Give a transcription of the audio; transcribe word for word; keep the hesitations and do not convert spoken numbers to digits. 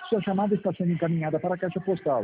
Sua chamada está sendo encaminhada para a caixa postal